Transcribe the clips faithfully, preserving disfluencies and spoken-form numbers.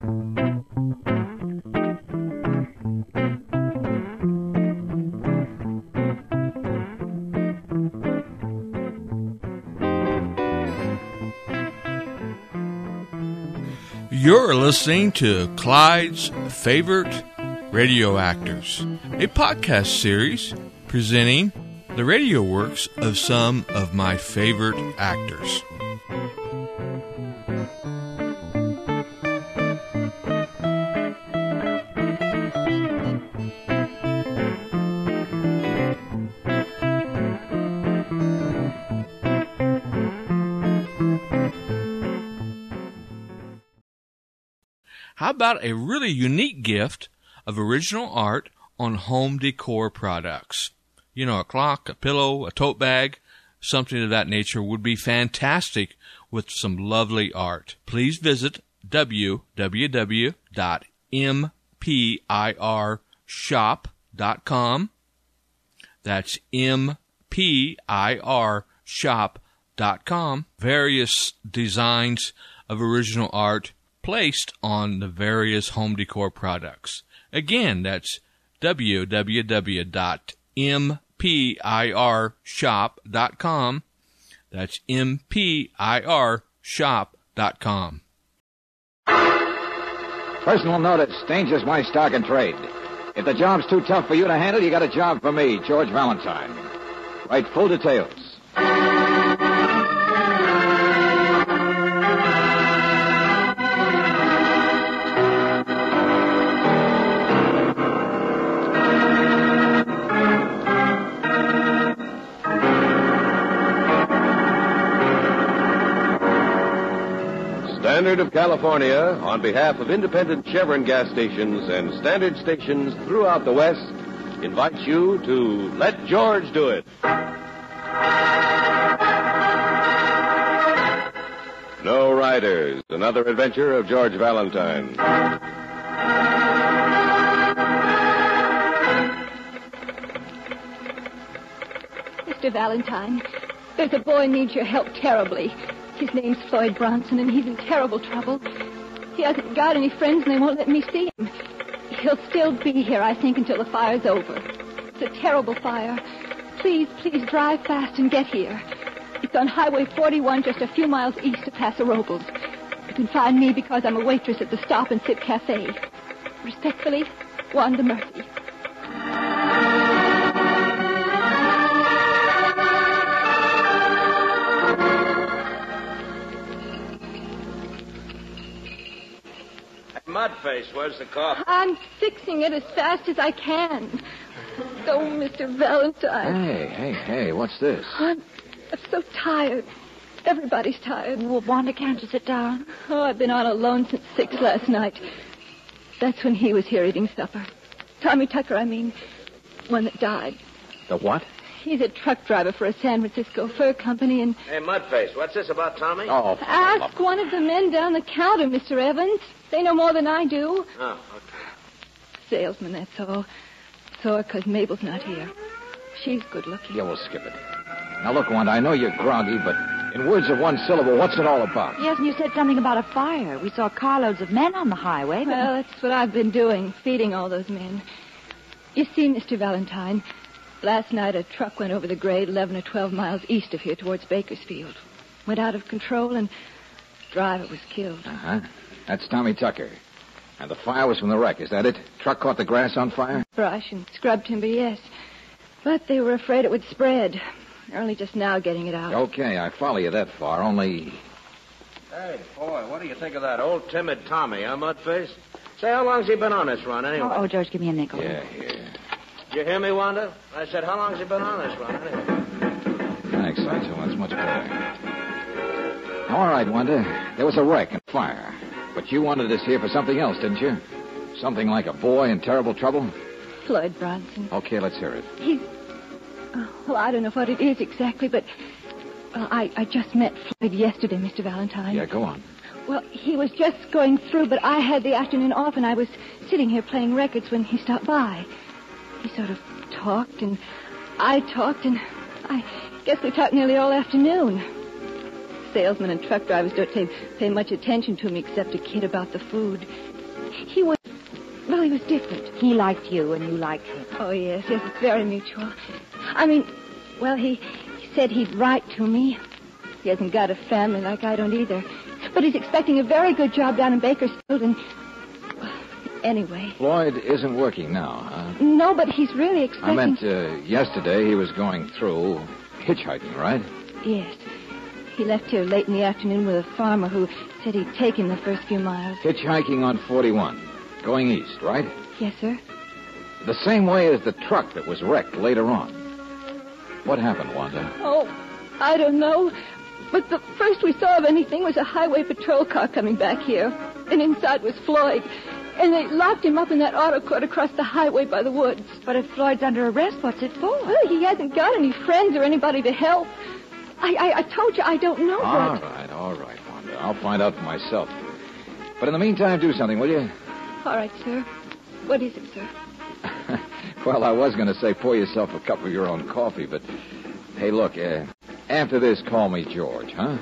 You're listening to Clyde's Favorite Radio Actors, a podcast series presenting the radio works of some of my favorite actors. How about a really unique gift of original art on home decor products? You know, a clock, a pillow, a tote bag, something of that nature would be fantastic with some lovely art. Please visit w w w dot m p i r shop dot com. That's M P I R shop dot com. Various designs of original art placed on the various home decor products. Again, that's w w w dot m p i r shop dot com. That's M P I R shop dot com. Personal notice, danger's my stock and trade. If the job's too tough for you to handle, you got a job for me, George Valentine. Write full details. Standard of California, on behalf of independent Chevron gas stations and standard stations throughout the West, invites you to Let George Do It. No Riders, another adventure of George Valentine. Mister Valentine, there's a boy needs your help terribly. His name's Floyd Bronson, and he's in terrible trouble. He hasn't got any friends, and they won't let me see him. He'll still be here, I think, until the fire's over. It's a terrible fire. Please, please drive fast and get here. It's on Highway forty-one, just a few miles east of Paso Robles. You can find me because I'm a waitress at the Stop and Sip Cafe. Respectfully, Wanda Murphy. Mudface, where's the coffee? I'm fixing it as fast as I can. Oh, Mister Valentine. Hey, hey, hey, what's this? I'm, I'm so tired. Everybody's tired. Well, Wanda, can't you sit down? Oh, I've been on alone since six last night. That's when he was here eating supper. Tommy Tucker, I mean. One that died. The what? He's a truck driver for a San Francisco fur company and... Hey, Mudface, what's this about Tommy? Oh, Ask one of the men down the counter, Mister Evans. They know more than I do. Oh, okay. Salesman, that's all. Sore because Mabel's not here. She's good looking. Yeah, we'll skip it. Now, look, Wanda, I know you're groggy, but in words of one syllable, what's it all about? Yes, and you said something about a fire. We saw carloads of men on the highway. But... Well, that's what I've been doing, feeding all those men. You see, Mister Valentine, last night a truck went over the grade eleven or twelve miles east of here towards Bakersfield. Went out of control and the driver was killed. Uh-huh. That's Tommy Tucker. And the fire was from the wreck, is that it? Truck caught the grass on fire? Brush and scrub timber, yes. But they were afraid it would spread. They're only just now getting it out. Okay, I follow you that far, only... Hey, boy, what do you think of that old timid Tommy, huh, Mudface? Say, how long's he been on this run, anyway? Oh, oh, George, give me a nickel. Yeah, here. Did you hear me, Wanda? I said, how long's he been on this run, anyway? Thanks, Sancho. That's much better. All right, Wanda. There was a wreck and fire. But you wanted us here for something else, didn't you? Something like a boy in terrible trouble? Floyd Bronson. Okay, let's hear it. He's... Oh, well, I don't know what it is exactly, but... Well, I, I just met Floyd yesterday, Mister Valentine. Yeah, go on. Well, he was just going through, but I had the afternoon off, and I was sitting here playing records when he stopped by. He sort of talked, and I talked, and I guess we talked nearly all afternoon. salesmen and truck drivers don't pay, pay much attention to him except a kid about the food. He was, well, he was different. He liked you and you liked him. Oh, yes, yes, it's very mutual. I mean, well, he, he said he'd write to me. He hasn't got a family like I don't either. But he's expecting a very good job down in Bakersfield and... Anyway. Floyd isn't working now, huh? No, but he's really expecting... I meant uh, yesterday he was going through hitchhiking, right? Yes. He left here late in the afternoon with a farmer who said he'd take him the first few miles. Hitchhiking on forty-one, going east, right? Yes, sir. The same way as the truck that was wrecked later on. What happened, Wanda? Oh, I don't know. But the first we saw of anything was a highway patrol car coming back here. And inside was Floyd. And they locked him up in that auto court across the highway by the woods. But if Floyd's under arrest, what's it for? Well, he hasn't got any friends or anybody to help. I, I, I told you I don't know. All but... right, all right, Wanda. I'll find out for myself. But in the meantime, do something, will you? All right, sir. What is it, sir? Well, I was going to say pour yourself a cup of your own coffee, but... Hey, look, uh, after this, call me George, huh?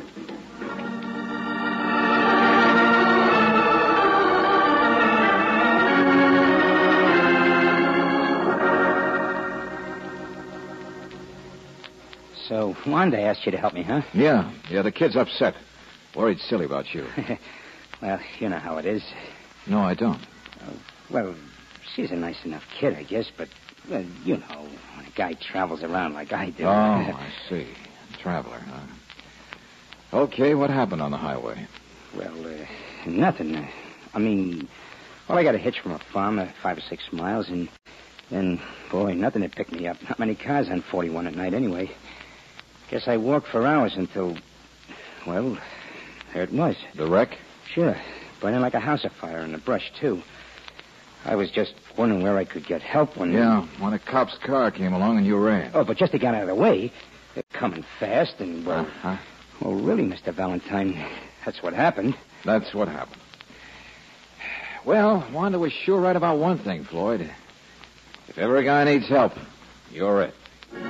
So, Wanda asked you to help me, huh? Yeah, yeah, the kid's upset. Worried silly about you. Well, you know how it is. No, I don't. Uh, well, she's a nice enough kid, I guess, but, well, you know, when a guy travels around like I do... Oh, I see. Traveler, huh? Okay, what happened on the highway? Well, uh, nothing. Uh, I mean, well, I got a hitch from a farm uh, five or six miles, and then, boy, nothing had picked me up. Not many cars on forty-one at night, anyway. Guess I walked for hours until, well, there it was. The wreck? Sure. Burning like a house afire in the brush, too. I was just wondering where I could get help when... Yeah, when a cop's car came along and you ran. Oh, but just to get out of the way, they're coming fast and, well... Uh-huh. Well, really, Mister Valentine, that's what happened. That's what happened. Well, Wanda was sure right about one thing, Floyd. If ever a guy needs help, you're it.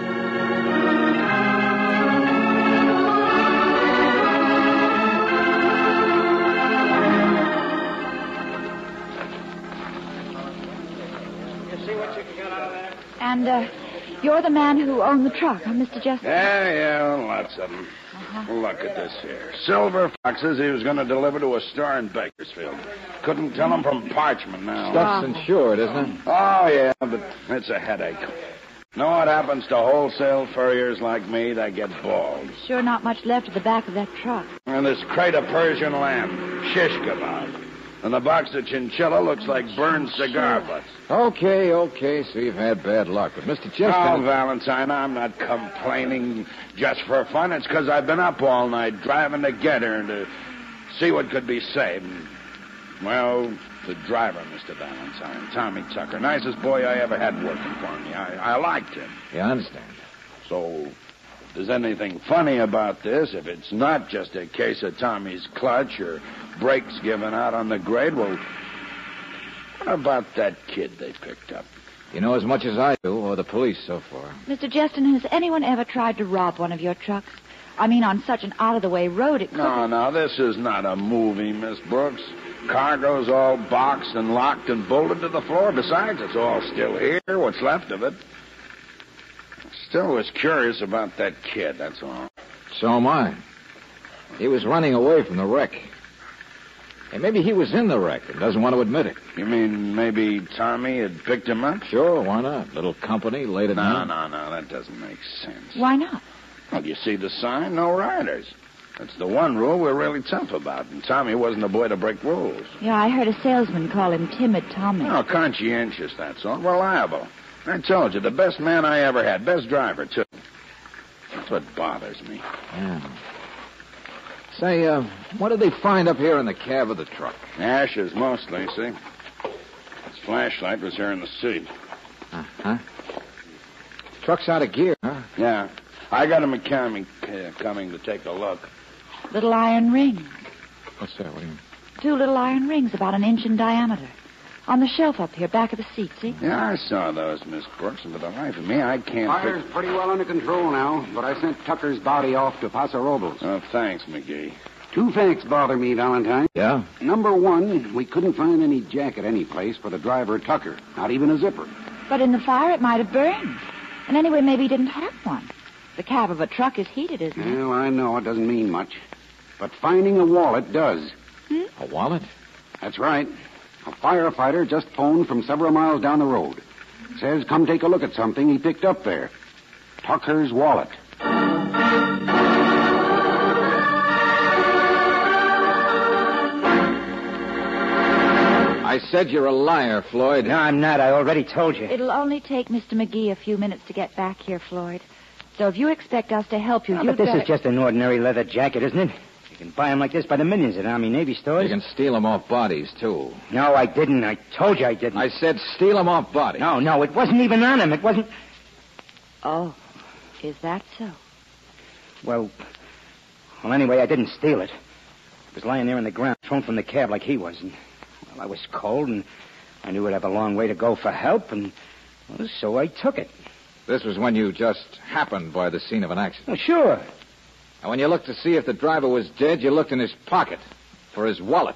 And, uh, you're the man who owned the truck, huh, Mister Jessup? Yeah, yeah, lots of them. Uh-huh. Look at this here. Silver foxes he was going to deliver to a store in Bakersfield. Couldn't tell them from parchment now. Stuff's insured, isn't it? Oh, yeah, but it's a headache. Know what happens to wholesale furriers like me? They get bald. Sure not much left of the back of that truck. And this crate of Persian lamb, shish kebab. And the box of chinchilla looks like burned cigar butts. Okay, okay, so you've had bad luck. But Mister Oh, Chester... Valentine, I'm not complaining just for fun. It's because I've been up all night driving to get her to see what could be saved. Well, the driver, Mister Valentine, Tommy Tucker, nicest boy I ever had working for me. I, I liked him. Yeah, I understand. So, if there's anything funny about this, if it's not just a case of Tommy's clutch or brakes giving out on the grade, well, what about that kid they picked up? You know as much as I do, or the police so far. Mister Justin, has anyone ever tried to rob one of your trucks? I mean, on such an out-of-the-way road, it could... No, no, this is not a movie, Miss Brooks. Cargo's all boxed and locked and bolted to the floor. Besides, it's all still here, what's left of it. Still was curious about that kid, that's all. So am I. He was running away from the wreck. And maybe he was in the wreck and doesn't want to admit it. You mean maybe Tommy had picked him up? Sure, why not? Little company late at No, night. no, no, that doesn't make sense. Why not? Well, you see the sign? No riders. That's the one rule we're really tough about. And Tommy wasn't a boy to break rules. Yeah, I heard a salesman call him Timid Tommy. No, conscientious, that's all. Reliable. I told you, the best man I ever had. Best driver, too. That's what bothers me. Yeah. Say, uh, what did they find up here in the cab of the truck? Ashes, mostly, see? His flashlight was here in the seat. Uh-huh. Truck's out of gear, huh? Yeah. I got a mechanic uh, coming to take a look. Little iron rings. What's that? What do you mean? Two little iron rings about an inch in diameter. On the shelf up here, back of the seat, see? Yeah, I saw those, Miss Brooks, and for the life of me, I can't... Fire's pick- pretty well under control now, but I sent Tucker's body off to Paso Robles. Oh, thanks, McGee. Two facts bother me, Valentine. Yeah? Number one, we couldn't find any jacket any place for the driver, Tucker. Not even a zipper. But in the fire, it might have burned. And anyway, maybe he didn't have one. The cab of a truck is heated, isn't it? Well, I know it doesn't mean much. But finding a wallet does. Hmm? A wallet? That's right. A firefighter just phoned from several miles down the road. Says come take a look at something he picked up there. Tucker's wallet. I said you're a liar, Floyd. No, I'm not. I already told you. It'll only take Mister McGee a few minutes to get back here, Floyd. So if you expect us to help you, No, you'd but this better... is just an ordinary leather jacket, isn't it? You can buy them like this by the millions at Army Navy stores. You can steal them off bodies, too. No, I didn't. I told you I didn't. I said steal them off bodies. No, no, it wasn't even on him. It wasn't... Oh, is that so? Well, well, anyway, I didn't steal it. It was lying there on the ground, thrown from the cab like he was. And, well, I was cold, and I knew I'd have a long way to go for help, and well, so I took it. This was when you just happened by the scene of an accident. Well, sure. And when you looked to see if the driver was dead, you looked in his pocket for his wallet.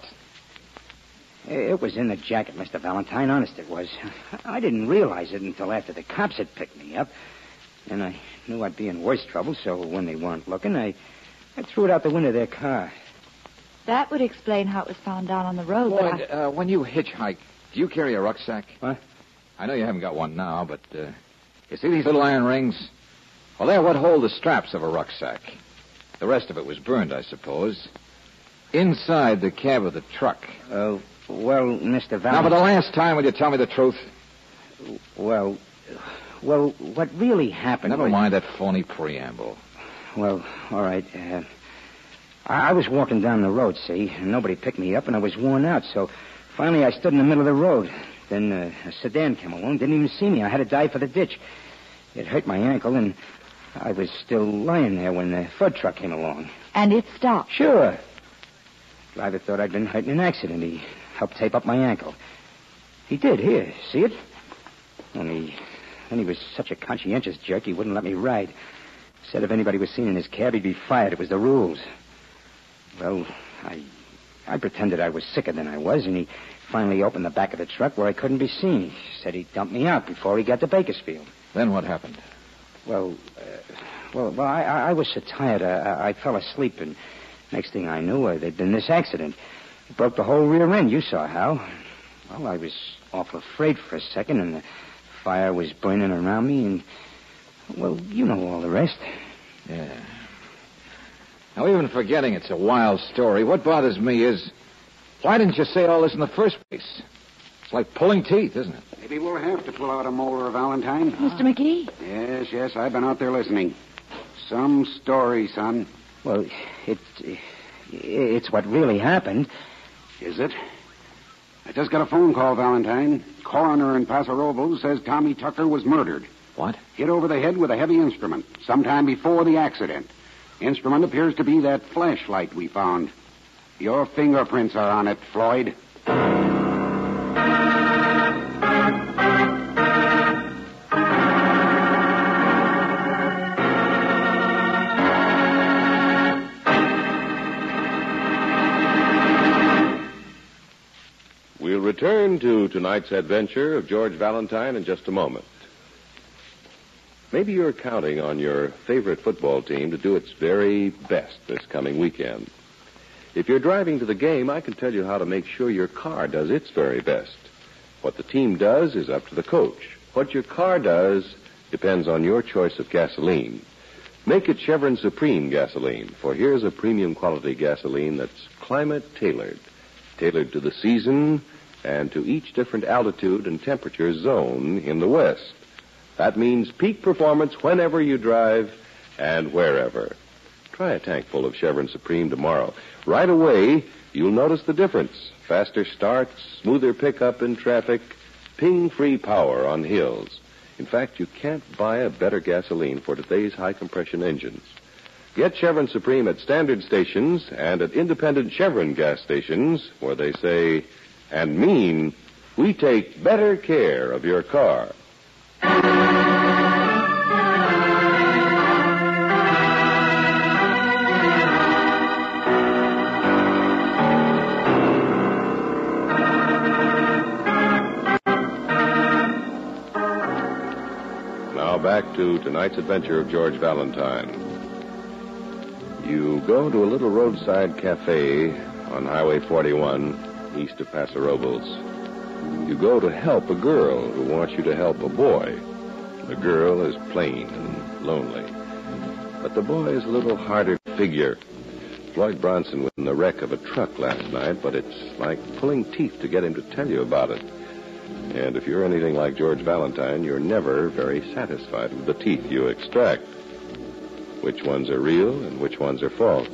It was in the jacket, Mister Valentine. Honest it was. I didn't realize it until after the cops had picked me up. And I knew I'd be in worse trouble, so when they weren't looking, I, I threw it out the window of their car. That would explain how it was found down on the road. but Floyd, I... uh, when you hitchhike, do you carry a rucksack? What? I know you haven't got one now, but uh, you see these little iron rings? Well, they're what hold the straps of a rucksack. The rest of it was burned, I suppose. Inside the cab of the truck. Uh, well, Mister Now, Valentine... for the last time, will you tell me the truth? Well, well, what really happened Never was... mind that phony preamble. Well, all right. Uh, I I was walking down the road, see, and nobody picked me up, and I was worn out, so finally I stood in the middle of the road. Then uh, a sedan came along, didn't even see me. I had to dive for the ditch. It hurt my ankle, and I was still lying there when the flood truck came along. And it stopped. Sure. Driver thought I'd been hurt in an accident. He helped tape up my ankle. He did, here, see it? Only, then he was such a conscientious jerk, he wouldn't let me ride. Said if anybody was seen in his cab, he'd be fired. It was the rules. Well, I I pretended I was sicker than I was, and he finally opened the back of the truck where I couldn't be seen. He said he'd dump me out before he got to Bakersfield. Then what happened? Well, uh, well, well, I, I was so tired, I, I fell asleep, and next thing I knew, uh, there'd been this accident. It broke the whole rear end. You saw how. Well, I was awful afraid for a second, and the fire was burning around me, and, well, you know all the rest. Yeah. Now, even forgetting it's a wild story, what bothers me is, why didn't you say all this in the first place? It's like pulling teeth, isn't it? Maybe we'll have to pull out a molar, Valentine. Mister McGee? Yes, yes, I've been out there listening. Some story, son. Well, it, it's what really happened. Is it? I just got a phone call, Valentine. Coroner in Paso Robles says Tommy Tucker was murdered. What? Hit over the head with a heavy instrument sometime before the accident. Instrument appears to be that flashlight we found. Your fingerprints are on it, Floyd. We'll return to tonight's adventure of George Valentine in just a moment. Maybe you're counting on your favorite football team to do its very best this coming weekend. If you're driving to the game, I can tell you how to make sure your car does its very best. What the team does is up to the coach. What your car does depends on your choice of gasoline. Make it Chevron Supreme gasoline, for here's a premium quality gasoline that's climate-tailored. Tailored to the season and to each different altitude and temperature zone in the West. That means peak performance whenever you drive and wherever. Try a tank full of Chevron Supreme tomorrow. Right away, you'll notice the difference. Faster starts, smoother pickup in traffic, ping-free power on hills. In fact, you can't buy a better gasoline for today's high-compression engines. Get Chevron Supreme at standard stations and at independent Chevron gas stations where they say and mean We take better care of your car. Now back to tonight's adventure of George Valentine. You go to a little roadside cafe on Highway forty-one, east of Paso Robles. You go to help a girl who wants you to help a boy. The girl is plain and lonely. But the boy is a little harder figure. Floyd Bronson was in the wreck of a truck last night, but it's like pulling teeth to get him to tell you about it. And if you're anything like George Valentine, you're never very satisfied with the teeth you extract. Which ones are real and which ones are false?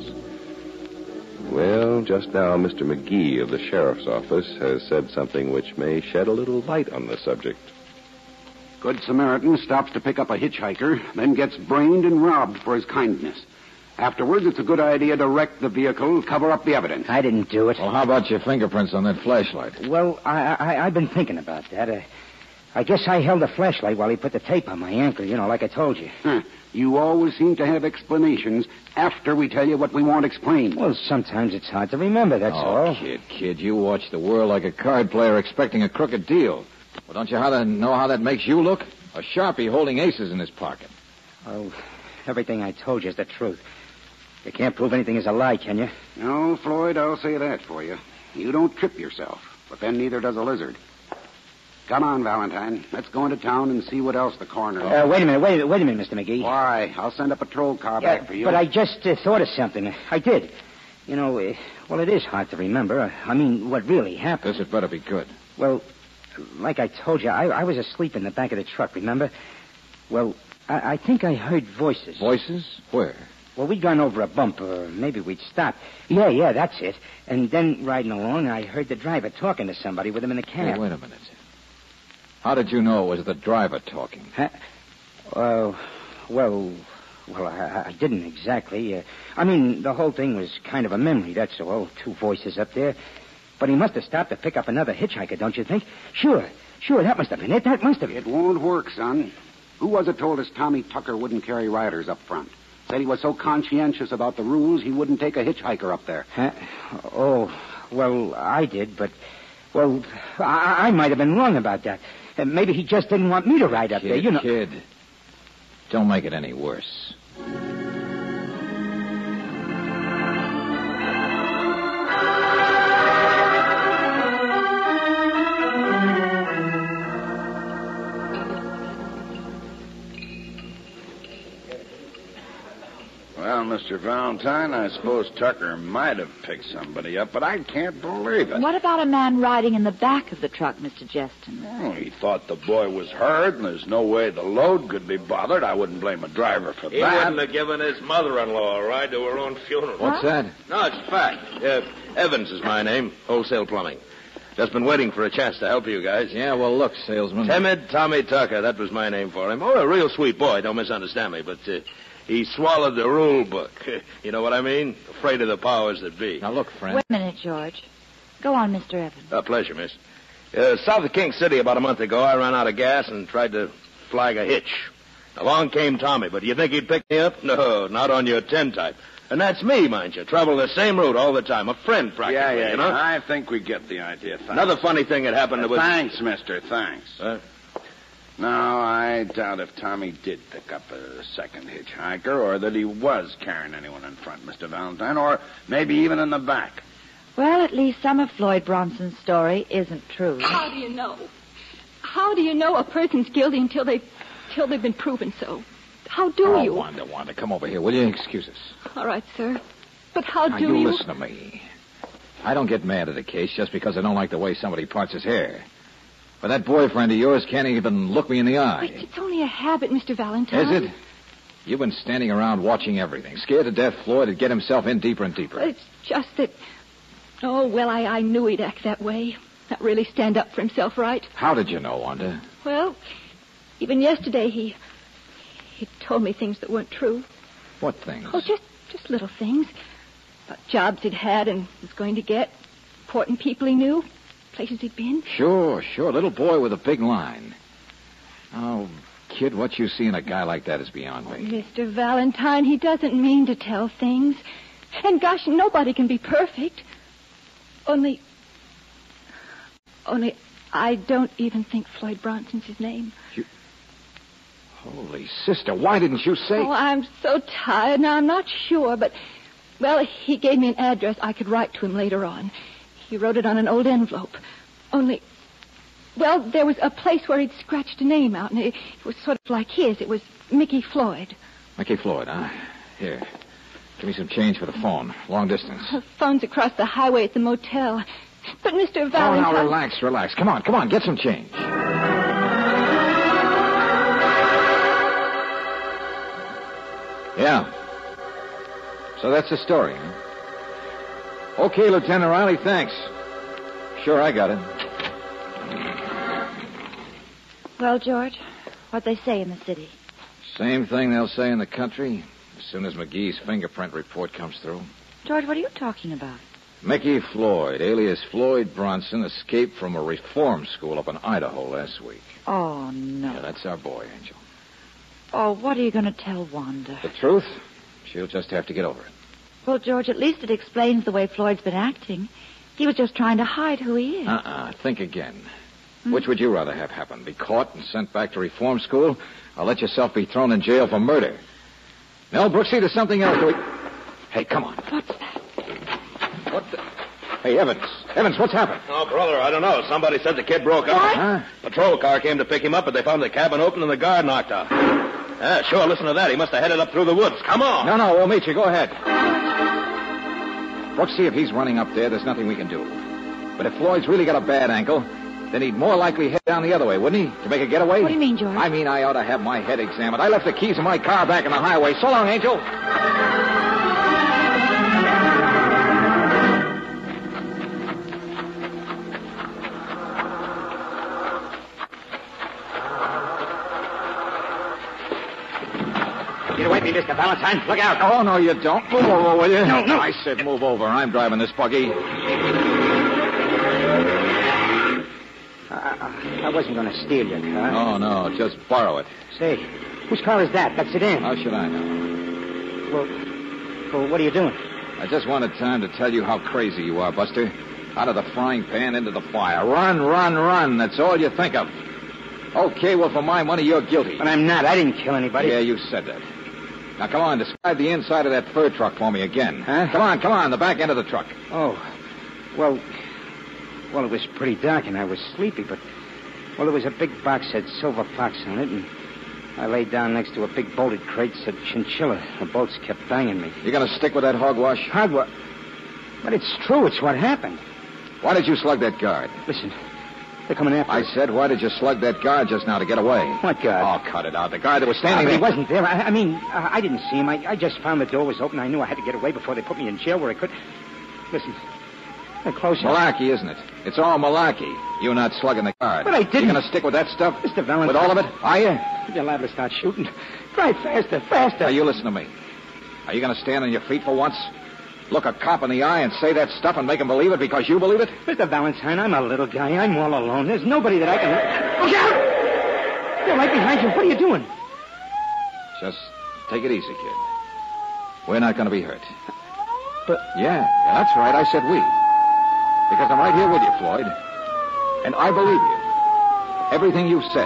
Well, just now, Mister McGee of the sheriff's office has said something which may shed a little light on the subject. Good Samaritan stops to pick up a hitchhiker, then gets brained and robbed for his kindness. Afterwards, it's a good idea to wreck the vehicle, cover up the evidence. I didn't do it. Well, how about your fingerprints on that flashlight? Well, I, I, I've been thinking about that. Uh, I guess I held the flashlight while he put the tape on my ankle, you know, like I told you. Huh. You always seem to have explanations after we tell you what we want explained. Well, sometimes it's hard to remember, that's oh, all. kid, kid, you watch the world like a card player expecting a crooked deal. Well, don't you how to know how that makes you look? A Sharpie holding aces in his pocket. Oh, everything I told you is the truth. You can't prove anything is a lie, can you? No, Floyd, I'll say that for you. You don't trip yourself, but then neither does a lizard. Come on, Valentine. Let's go into town and see what else the coroner... Uh, wait a minute, wait, wait a minute, Mister McGee. Why? I'll send a patrol car Yeah, back for you. but I just uh, thought of something. I did. You know, uh, well, it is hard to remember. Uh, I mean, what really happened. This had better be good. Well, like I told you, I, I was asleep in the back of the truck, remember? Well, I, I think I heard voices. Voices? Where? Well, we'd gone over a bump, or maybe we'd stopped. Yeah, yeah, that's it. And then, riding along, I heard the driver talking to somebody with him in the cab. Hey, wait a minute. How did you know it was the driver talking? Huh? Uh, well, well, I, I didn't exactly. Uh, I mean, the whole thing was kind of a memory, that's all. Two voices up there. But he must have stopped to pick up another hitchhiker, don't you think? Sure, sure, that must have been it. That must have been it. It won't work, son. Who was it told us Tommy Tucker wouldn't carry riders up front? Said he was so conscientious about the rules he wouldn't take a hitchhiker up there. Huh? Oh, well, I did, but, well, I, I might have been wrong about that. Uh, maybe he just didn't want me to ride up kid, there, you know. Kid, don't make it any worse. Well, Mister Valentine, I suppose Tucker might have picked somebody up, but I can't believe it. What about a man riding in the back of the truck, Mister Jeston? Oh, he thought the boy was hurt, and there's no way the load could be bothered. I wouldn't blame a driver for He that. wouldn't have given his mother-in-law a ride to her own funeral. What's that? No, it's a fact. Uh, Evans is my name, wholesale plumbing. Just been waiting for a chance to help you guys. Yeah, well, look, salesman. Timid Tommy Tucker, that was my name for him. Oh, a real sweet boy, don't misunderstand me, but uh, he swallowed the rule book. You know what I mean? Afraid of the powers that be. Now, look, friend. Wait a minute, George. Go on, Mister Evans. A pleasure, miss. Uh, south of King City about a month ago, I ran out of gas and tried to flag a hitch. Along came Tommy, but do you think he'd pick me up? No, not on your ten type. And that's me, mind you. Travel the same route all the time. A friend, practically, Yeah, yeah, you know? I think we get the idea. Thanks. Another funny thing that happened Uh, was... Thanks, mister, thanks. Huh? No, I doubt if Tommy did pick up a second hitchhiker, or that he was carrying anyone in front, Mister Valentine, or maybe even in the back. Well, at least some of Floyd Bronson's story isn't true. How do you know? How do you know a person's guilty until they, till they've been proven so? How do oh, you? Wanda, Wanda, come over here, will you? Excuse us. All right, sir. But how now, do you you... listen to me. I don't get mad at a case just because I don't like the way somebody parts his hair. But that boyfriend of yours can't even look me in the eye. But it's only a habit, Mister Valentine. Is it? You've been standing around watching everything, scared to death Floyd would get himself in deeper and deeper. It's just that... Oh, well, I, I knew he'd act that way. Not really stand up for himself right. How did you know, Wanda? Well, even yesterday he... He told me things that weren't true. What things? Oh, just just little things. About jobs he'd had and was going to get. Important people he knew. places he'd been? Sure, sure. Little boy with a big line. Oh, kid, what you see in a guy like that is beyond me. Mister Valentine, he doesn't mean to tell things. And gosh, nobody can be perfect. Only... Only I don't even think Floyd Bronson's his name. You... Holy sister, why didn't you say... Oh, I'm so tired now. I'm not sure, but... Well, he gave me an address I could write to him later on. He wrote it on an old envelope. Only... Well, there was a place where he'd scratched a name out, and it, it was sort of like his. It was Mickey Floyd. Mickey Floyd, huh? Here. Give me some change for the phone. Long distance. The phone's across the highway at the motel. But Mister Oh, Valentine... now, relax, relax. Come on, come on. Get some change. Yeah. So that's the story, huh? Okay, Lieutenant Riley, thanks. Sure, I got it. Well, George, what'd they say in the city? Same thing they'll say in the country as soon as McGee's fingerprint report comes through. George, what are you talking about? Mickey Floyd, alias Floyd Bronson, escaped from a reform school up in Idaho last week. Oh, no. Yeah, that's our boy, Angel. Oh, what are you going to tell Wanda? The truth? She'll just have to get over it. Well, George, at least it explains the way Floyd's been acting. He was just trying to hide who he is. Uh-uh. Think again. Hmm? Which would you rather have happen? Be caught and sent back to reform school, or let yourself be thrown in jail for murder? No, Brooksy, there's something else. We... Hey, come on. What's that? What the... Hey, Evans. Evans, what's happened? Oh, brother, I don't know. Somebody said the kid broke up. What? Huh? Patrol car came to pick him up, but they found the cabin open and the guard knocked out. Yeah, sure, listen to that. He must have headed up through the woods. Come on. No, no, we'll meet you. Go ahead. Brooksy, if he's running up there, there's nothing we can do. But if Floyd's really got a bad ankle, then he'd more likely head down the other way, wouldn't he? To make a getaway? What do you mean, George? I mean, I ought to have my head examined. I left the keys of my car back in the highway. So long, Angel. Get away from me, Mister Valentine. Look out. Oh, no, you don't. Move over, will you? No, no. I said move over. I'm driving this buggy. I wasn't going to steal your car. Oh, no, just borrow it. Say, whose car is that? That sedan? How should I know? Well, well, what are you doing? I just wanted time to tell you how crazy you are, Buster. Out of the frying pan into the fire. Run, run, run. That's all you think of. Okay, well, for my money, you're guilty. But I'm not. I didn't kill anybody. Yeah, you said that. Now, come on, describe the inside of that fur truck for me again. Huh? Come on, come on, the back end of the truck. Oh, well, well, it was pretty dark and I was sleepy, but, well, there was a big box that had Silver Fox on it, and I laid down next to a big bolted crate that said Chinchilla. The bolts kept banging me. You gonna stick with that hogwash? Hogwash? But it's true. It's what happened. Why did you slug that guard? Listen, they're coming after I us. said, why did you slug that guard just now to get away? What guard? Oh, cut it out. The guard that was Uh, standing but there. he wasn't there. I, I mean, uh, I didn't see him. I, I just found the door was open. I knew I had to get away before they put me in jail where I could. Listen, they're closer. Malarkey, isn't it? It's all malarkey. You not slugging the guard. But I didn't. You gonna stick with that stuff? Mister Valentine. With all of it? Are you? You're liable to start shooting. Drive faster, faster. Now, you listen to me. Are you gonna stand on your feet for once? Look a cop in the eye and say that stuff and make him believe it because you believe it? Mister Valentine, I'm a little guy. I'm all alone. There's nobody that I can... Look out! They're right behind you. What are you doing? Just take it easy, kid. We're not gonna be hurt. But... Yeah, yeah, that's right. I said we. Because I'm right here with you, Floyd. And I believe you. Everything you've said.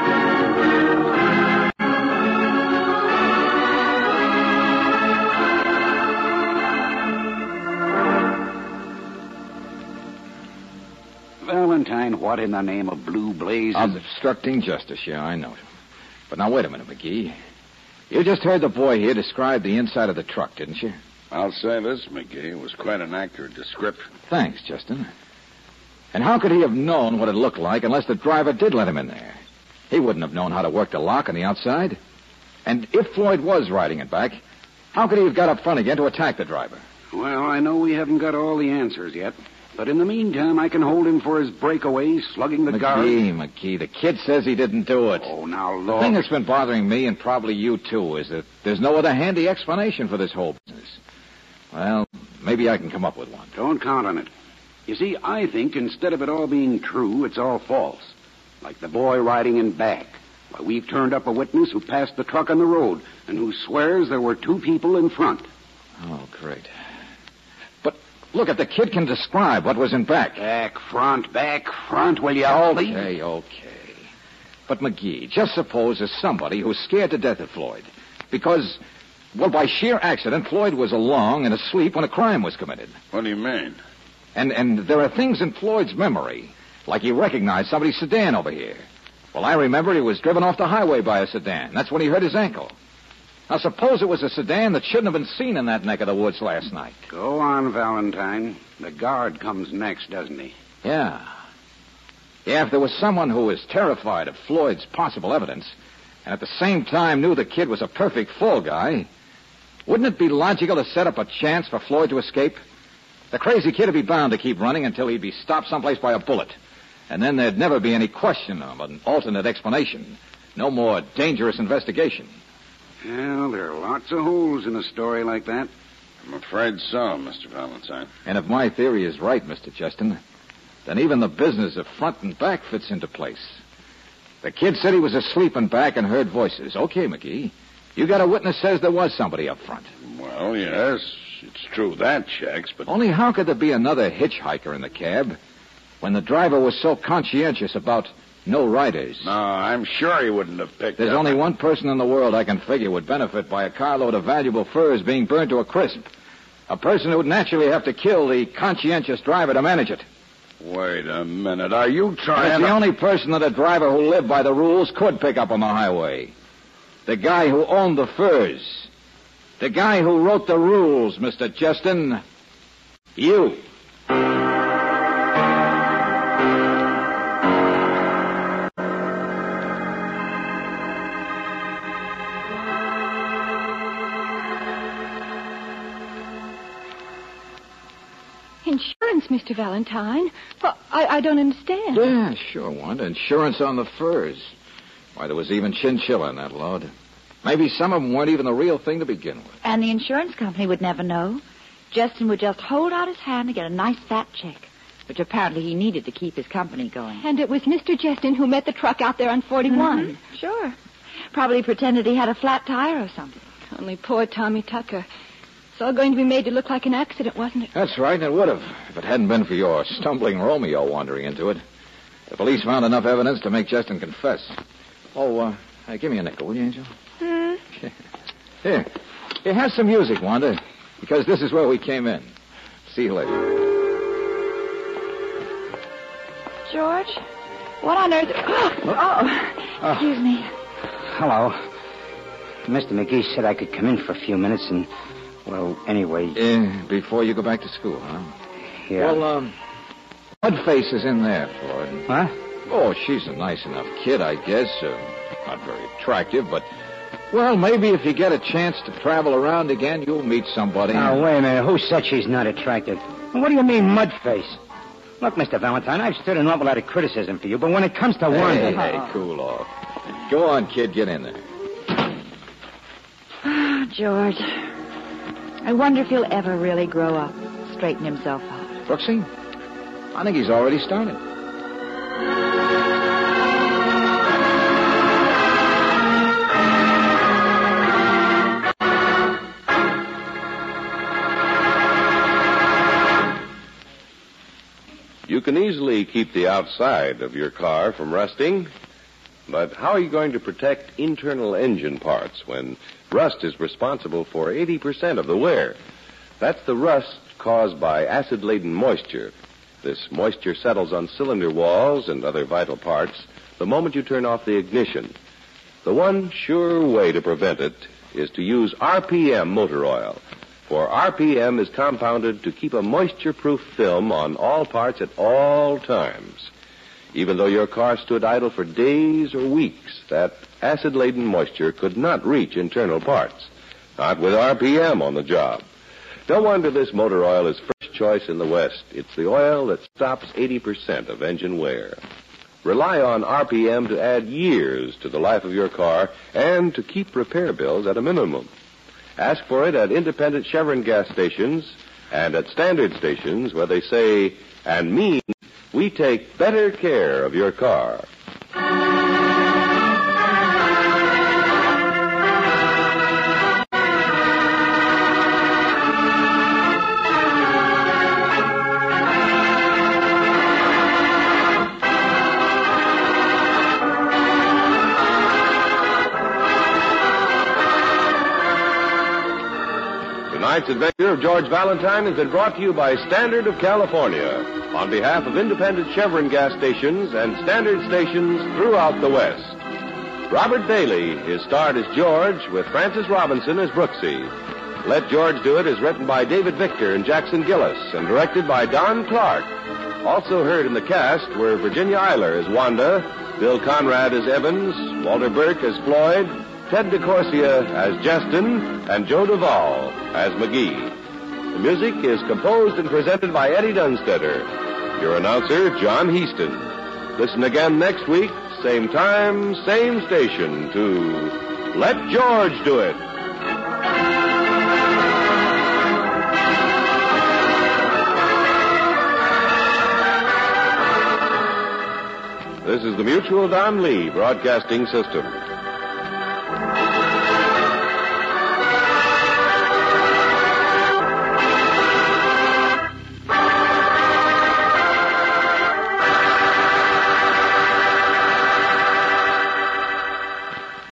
Valentine, what in the name of blue blazes? Obstructing justice, yeah, I know. But now, wait a minute, McGee. You just heard the boy here describe the inside of the truck, didn't you? I'll say this, McGee. It was quite an accurate description. Thanks, Justin. And how could he have known what it looked like unless the driver did let him in there? He wouldn't have known how to work the lock on the outside. And if Floyd was riding it back, how could he have got up front again to attack the driver? Well, I know we haven't got all the answers yet. But in the meantime, I can hold him for his breakaway, slugging the guard. McGee, McGee, the kid says he didn't do it. Oh, now, The look. thing that's been bothering me, and probably you too, is that there's no other handy explanation for this whole business. Well, maybe I can come up with one. Don't count on it. You see, I think instead of it all being true, it's all false. Like the boy riding in back. Why, we've turned up a witness who passed the truck on the road and who swears there were two people in front. Oh, great. But look, if the kid can describe what was in back. Back, front, back, front, will you, Aldy? Okay, okay. But, McGee, just suppose there's somebody who's scared to death of Floyd. Because, well, by sheer accident, Floyd was along and asleep when a crime was committed. What do you mean? And and there are things in Floyd's memory, like he recognized somebody's sedan over here. Well, I remember he was driven off the highway by a sedan. That's when he hurt his ankle. Now, suppose it was a sedan that shouldn't have been seen in that neck of the woods last night. Go on, Valentine. The guard comes next, doesn't he? Yeah. Yeah, if there was someone who was terrified of Floyd's possible evidence, and at the same time knew the kid was a perfect fall guy, wouldn't it be logical to set up a chance for Floyd to escape? The crazy kid would be bound to keep running until he'd be stopped someplace by a bullet. And then there'd never be any question of an alternate explanation. No more dangerous investigation. Well, there are lots of holes in a story like that. I'm afraid so, Mister Valentine. And if my theory is right, Mister Justin, then even the business of front and back fits into place. The kid said he was asleep in back and heard voices. Okay, McGee. You got a witness says there was somebody up front. Well, yes, it's true that checks, but... Only how could there be another hitchhiker in the cab when the driver was so conscientious about no riders? No, I'm sure he wouldn't have picked There's up... only one person in the world I can figure would benefit by a carload of valuable furs being burned to a crisp. A person who would naturally have to kill the conscientious driver to manage it. Wait a minute. Are you trying It's to... the only person that a driver who lived by the rules could pick up on the highway. The guy who owned the furs. The guy who wrote the rules, Mister Justin. You. Insurance, Mister Valentine? Well, I, I don't understand. Yeah, sure, Wanda. Insurance on the furs. Why, there was even chinchilla in that load. Maybe some of them weren't even the real thing to begin with. And the insurance company would never know. Justin would just hold out his hand and get a nice fat check, which apparently he needed to keep his company going. And it was Mister Justin who met the truck out there on forty-one. Mm-hmm. Sure. Probably pretended he had a flat tire or something. Only poor Tommy Tucker. It's all going to be made to look like an accident, wasn't it? That's right, and it would have, if it hadn't been for your stumbling Romeo wandering into it. The police found enough evidence to make Justin confess. Oh, uh, hey, give me a nickel, will you, Angel? Hmm? Here. Here, have some music, Wanda, because this is where we came in. See you later. George? What on earth... Oh, excuse me. Hello. Mister McGee said I could come in for a few minutes and, well, anyway... Uh, before you go back to school, huh? Yeah. Well, um, Mudface is in there, Floyd. Huh? Oh, she's a nice enough kid, I guess. Uh, not very attractive, but... Well, maybe if you get a chance to travel around again, you'll meet somebody. Now, wait a minute. Who said she's not attractive? What do you mean, mudface? Look, Mister Valentine, I've stood an awful lot of criticism for you, but when it comes to Hey, Wanda... hey, cool off. Go on, kid, get in there. Oh, George. I wonder if he'll ever really grow up, straighten himself out. Brooksy, I think he's already started. You can easily keep the outside of your car from rusting, but how are you going to protect internal engine parts when rust is responsible for eighty percent of the wear? That's the rust caused by acid-laden moisture. This moisture settles on cylinder walls and other vital parts the moment you turn off the ignition. The one sure way to prevent it is to use R P M motor oil. For R P M is compounded to keep a moisture-proof film on all parts at all times. Even though your car stood idle for days or weeks, that acid-laden moisture could not reach internal parts. Not with R P M on the job. No wonder this motor oil is first choice in the West. It's the oil that stops eighty percent of engine wear. Rely on R P M to add years to the life of your car and to keep repair bills at a minimum. Ask for it at independent Chevron gas stations And at standard stations where they say and mean, we take better care of your car. Tonight's adventure of George Valentine has been brought to you by Standard of California on behalf of independent Chevron gas stations and Standard stations throughout the West. Robert Bailey is starred as George with Francis Robinson as Brooksy. Let George Do It is written by David Victor and Jackson Gillis and directed by Don Clark. Also heard in the cast were Virginia Eiler as Wanda, Bill Conrad as Evans, Walter Burke as Floyd, Ted DeCorsia as Justin, and Joe Duvall as McGee. The music is composed and presented by Eddie Dunstetter. Your announcer, John Heaston. Listen again next week, same time, same station, to Let George Do It. This is the Mutual Don Lee Broadcasting System.